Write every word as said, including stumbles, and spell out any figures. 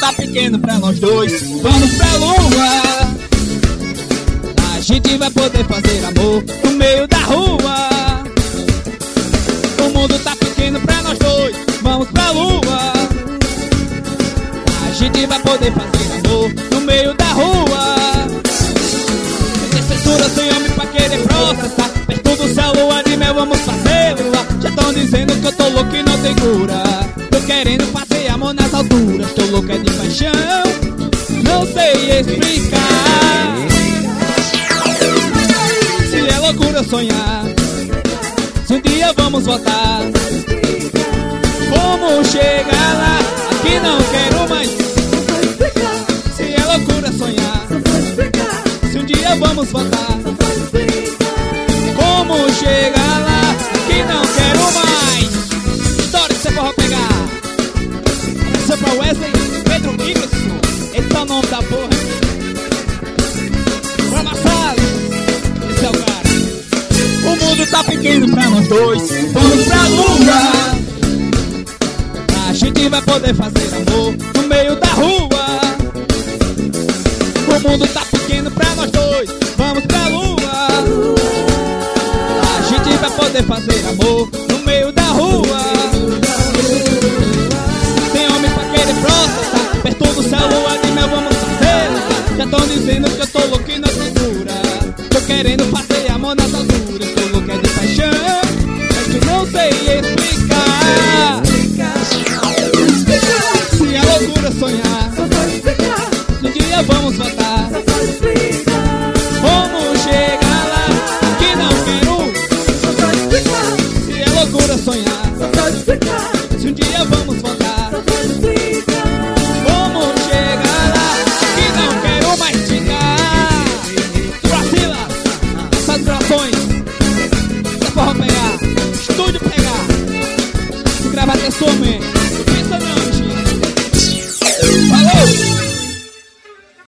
tá pequeno pra nós dois. Vamos pra lua. A gente vai poder fazer amor no meio da rua. O mundo tá pequeno pra nós dois. Vamos pra lua. A gente vai poder fazer amor no meio da rua. Sem censura, sem homem pra querer processar. Perto do céu, lua de mel, vamos fazer lua. Já tão dizendo que eu tô louco e não tem cura. Tô querendo fazer amor nas alturas. Tô louca de paixão, não sei explicar. Se é loucura sonhar, se um dia vamos voltar, como chegar lá? Aqui não quero mais. Se é loucura sonhar, se um dia vamos voltar, como chegar lá? Aqui não quero mais. História que você pode pegar. Abraço pra Wesley, Pedro Nicholson. Esse é o nome da porra. Pra Massali, esse é o cara. O mundo tá pequeno pra nós dois. Vamos pra lua. A gente vai poder fazer amor no meio da rua. O mundo tá pequeno pra nós dois. Vamos pra lua. A gente vai poder fazer amor no meio da rua. Tem homem pra querer processar. Perto do céu, lua de mel, vamos fazer. Já tão dizendo que eu tô louco e não segura. Tô querendo fazer amor nas alturas. Tô louco é de paixão, mas que não sei explicar. Se é loucura sonhar, se um dia vamos voltar, como chegar lá? Aqui não quero. Se é loucura sonhar, se um dia vamos voltar, como chegar lá? Aqui não quero mais ficar. Brasília, essas vibrações, você pode pegar, estúdio pegar, se gravar até some.